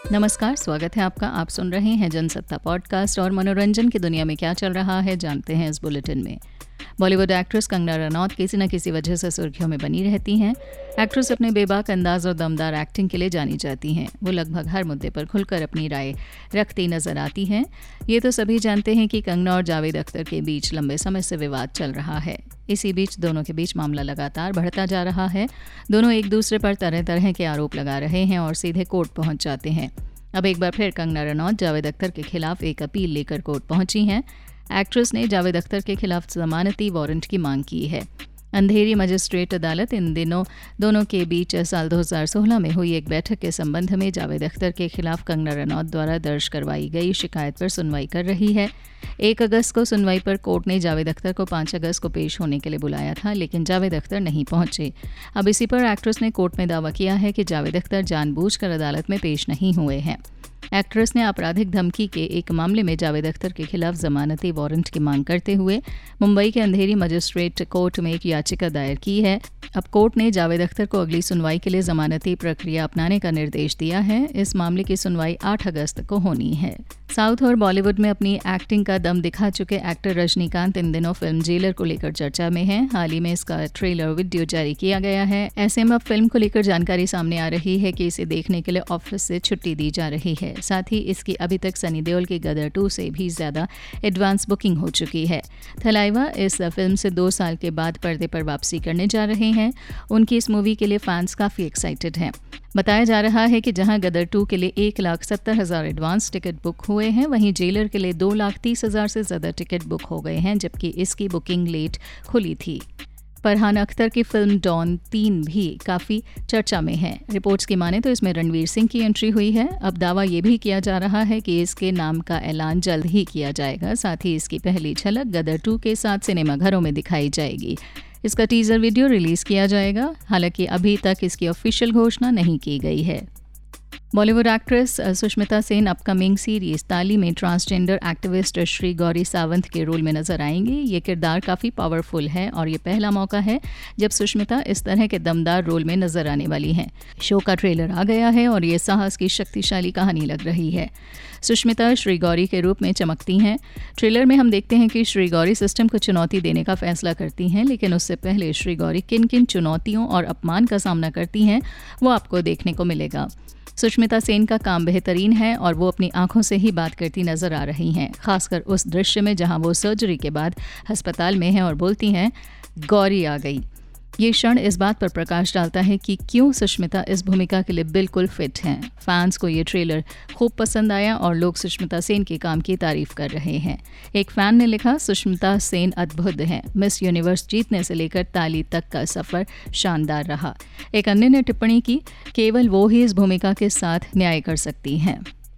नमस्कार, स्वागत है आपका। आप सुन रहे हैं जनसत्ता पॉडकास्ट और मनोरंजन की दुनिया में क्या चल रहा है जानते हैं इस बुलेटिन में। बॉलीवुड एक्ट्रेस कंगना रनौत किसी न किसी वजह से सुर्खियों में बनी रहती हैं। एक्ट्रेस अपने बेबाक अंदाज और दमदार एक्टिंग के लिए जानी जाती हैं। वो लगभग हर मुद्दे पर खुलकर अपनी राय रखती नजर आती हैं। ये तो सभी जानते हैं कि कंगना और जावेद अख्तर के बीच लंबे समय से विवाद चल रहा है। इसी बीच दोनों के बीच मामला लगातार बढ़ता जा रहा है। दोनों एक दूसरे पर तरह तरह के आरोप लगा रहे हैं और सीधे कोर्ट पहुंच जाते हैं। अब एक बार फिर कंगना रनौत जावेद अख्तर के खिलाफ एक अपील लेकर कोर्ट पहुंची हैं। एक्ट्रेस ने जावेद अख्तर के खिलाफ जमानती वारंट की मांग की है। अंधेरी मजिस्ट्रेट अदालत इन दिनों दोनों के बीच साल 2016 में हुई एक बैठक के संबंध में जावेद अख्तर के खिलाफ कंगना रनौत द्वारा दर्ज करवाई गई शिकायत पर सुनवाई कर रही है। 1 अगस्त को सुनवाई पर कोर्ट ने जावेद अख्तर को 5 अगस्त को पेश होने के लिए बुलाया था, लेकिन जावेद अख्तर नहीं पहुंचे। अब इसी पर एक्ट्रेस ने कोर्ट में दावा किया है कि जावेद अख्तर जानबूझकर अदालत में पेश नहीं हुए हैं। एक्ट्रेस ने आपराधिक धमकी के एक मामले में जावेद अख्तर के खिलाफ जमानती वारंट की मांग करते हुए मुंबई के अंधेरी मजिस्ट्रेट कोर्ट में एक याचिका दायर की है। अब कोर्ट ने जावेद अख्तर को अगली सुनवाई के लिए जमानती प्रक्रिया अपनाने का निर्देश दिया है। इस मामले की सुनवाई 8 अगस्त को होनी है। साउथ और बॉलीवुड में अपनी एक्टिंग का दम दिखा चुके एक्टर रजनीकांत इन दिनों फिल्म जेलर को लेकर चर्चा में हैं। हाल ही में इसका ट्रेलर वीडियो जारी किया गया है। ऐसे में अब फिल्म को लेकर जानकारी सामने आ रही है कि इसे देखने के लिए ऑफिस से छुट्टी दी जा रही है। साथ ही इसकी अभी तक सनी देओल की गदर 2 से भी ज्यादा एडवांस बुकिंग हो चुकी है। थलाइवा इस फिल्म से 2 साल के बाद पर्दे पर वापसी करने जा रहे हैं। उनकी इस मूवी के लिए फैंस काफी एक्साइटेड हैं। बताया जा रहा है कि जहां गदर 2 के लिए 1,70,000 एडवांस टिकट बुक हुए हैं, वहीं जेलर के लिए 2,30,000 से ज्यादा टिकट बुक हो गए हैं, जबकि इसकी बुकिंग लेट खुली थी। फरहान अख्तर की फिल्म डॉन 3 भी काफ़ी चर्चा में है। रिपोर्ट्स की माने तो इसमें रणवीर सिंह की एंट्री हुई है। अब दावा ये भी किया जा रहा है कि इसके नाम का ऐलान जल्द ही किया जाएगा। साथ ही इसकी पहली झलक गदर 2 के साथ सिनेमाघरों में दिखाई जाएगी। इसका टीजर वीडियो रिलीज किया जाएगा। हालांकि अभी तक इसकी ऑफिशियल घोषणा नहीं की गई है। Bollywood actress Sushmita Sen upcoming series Taali में ट्रांसजेंडर एक्टिविस्ट श्री गौरी सावंत के रोल में नजर आएंगी। ये किरदार काफ़ी पावरफुल है और ये पहला मौका है जब सुष्मिता इस तरह के दमदार रोल में नजर आने वाली हैं। शो का ट्रेलर आ गया है और ये साहस की शक्तिशाली कहानी लग रही है। सुष्मिता श्री गौरी के रूप में चमकती हैं। ट्रेलर में हम देखते हैं कि श्री गौरी सिस्टम को चुनौती देने का फैसला करती हैं, लेकिन उससे पहले श्री गौरी किन किन चुनौतियों और अपमान का सामना करती हैं वो आपको देखने को मिलेगा। सुष्मिता सेन का काम बेहतरीन है और वो अपनी आंखों से ही बात करती नजर आ रही हैं, खासकर उस दृश्य में जहां वो सर्जरी के बाद अस्पताल में हैं और बोलती हैं, गौरी आ गई। ये क्षण इस बात पर प्रकाश डालता है कि क्यों सुष्मिता इस भूमिका के लिए बिल्कुल फिट हैं। फैंस को ये ट्रेलर खूब पसंद आया और लोग सुष्मिता सेन के काम की तारीफ कर रहे हैं। एक फैन ने लिखा, सुष्मिता सेन अद्भुत हैं। मिस यूनिवर्स जीतने से लेकर ताली तक का सफर शानदार रहा। एक अन्य ने टिप्पणी की, केवल वो ही इस भूमिका के साथ न्याय कर सकती हैं।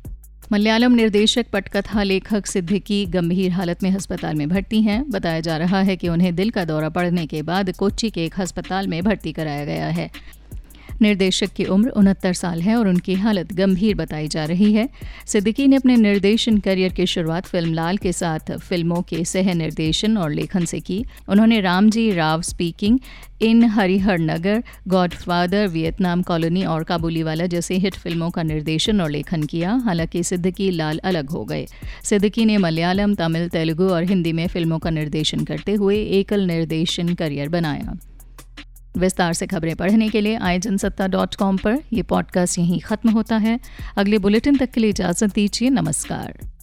मलयालम निर्देशक पटकथा लेखक सिद्दीकी गंभीर हालत में अस्पताल में भर्ती हैं। बताया जा रहा है कि उन्हें दिल का दौरा पड़ने के बाद कोच्चि के एक अस्पताल में भर्ती कराया गया है। निर्देशक की उम्र 69 साल है और उनकी हालत गंभीर बताई जा रही है। सिद्दीकी ने अपने निर्देशन करियर की शुरुआत फिल्म लाल के साथ फिल्मों के सह निर्देशन और लेखन से की। उन्होंने Ramji Rao speaking, in Harihar Nagar, Godfather, Vietnam colony और काबुलीवाला जैसे हिट फिल्मों का निर्देशन और लेखन किया। हालांकि सिद्दीकी लाल अलग हो गए। सिद्दीकी ने मलयालम, तमिल, तेलुगु और हिंदी में फिल्मों का निर्देशन करते हुए एकल निर्देशन करियर बनाया। विस्तार से खबरें पढ़ने के लिए आए जनसत्ता.com पर। यह पॉडकास्ट यहीं खत्म होता है। अगले बुलेटिन तक के लिए इजाजत दीजिए। नमस्कार।